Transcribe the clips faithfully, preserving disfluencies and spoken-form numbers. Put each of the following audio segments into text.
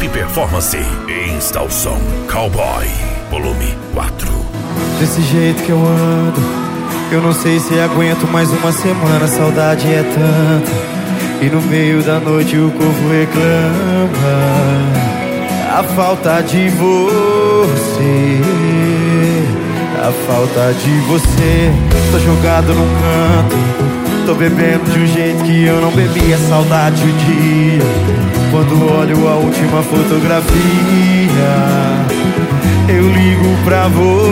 performance. Instalação Cowboy, volume quatro. Desse jeito que eu ando, eu não sei se aguento mais uma semana. A saudade é tanta, e no meio da noite o corpo reclama a falta de você, a falta de você. Tô jogado num canto, tô bebendo de um jeito que eu não bebi. A saudade o dia, quando olho a última fotografia, eu ligo pra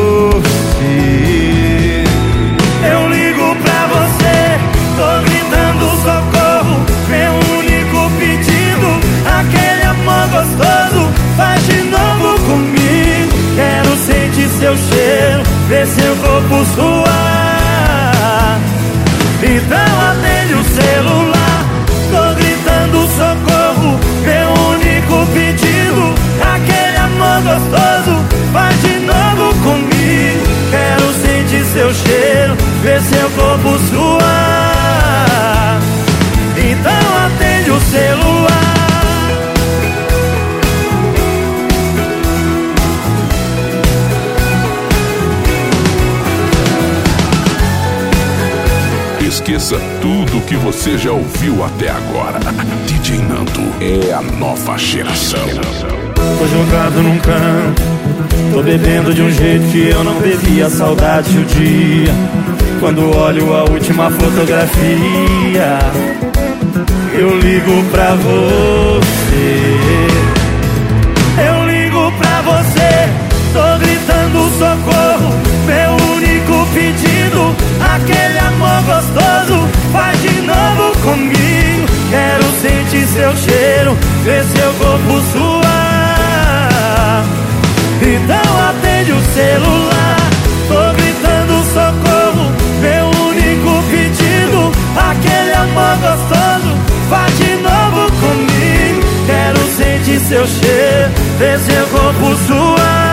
você. Eu ligo pra você, tô gritando socorro. Meu único pedido, aquele amor gostoso, faz de novo comigo. Quero sentir seu cheiro, ver seu corpo suar. Então atende o celular, tô gritando socorro. Meu único pedido, aquele amor gostoso, faz de novo comigo. Quero sentir seu cheiro, ver seu corpo suar. Então atende o celular. Esqueça tudo que você já ouviu até agora. D J Nando é a nova geração. Tô jogado num canto, tô bebendo de um jeito que eu não bebi. A saudade o dia, quando olho a última fotografia, eu ligo pra você. Eu ligo pra você, tô gritando socorro. Meu único pedido, aquele amor gostoso, faz de novo comigo. Quero sentir seu cheiro, ver seu corpo suar. Então atende o celular, tô gritando socorro. Meu único pedido, aquele amor gostoso, faz de novo comigo. Quero sentir seu cheiro, ver seu corpo suar.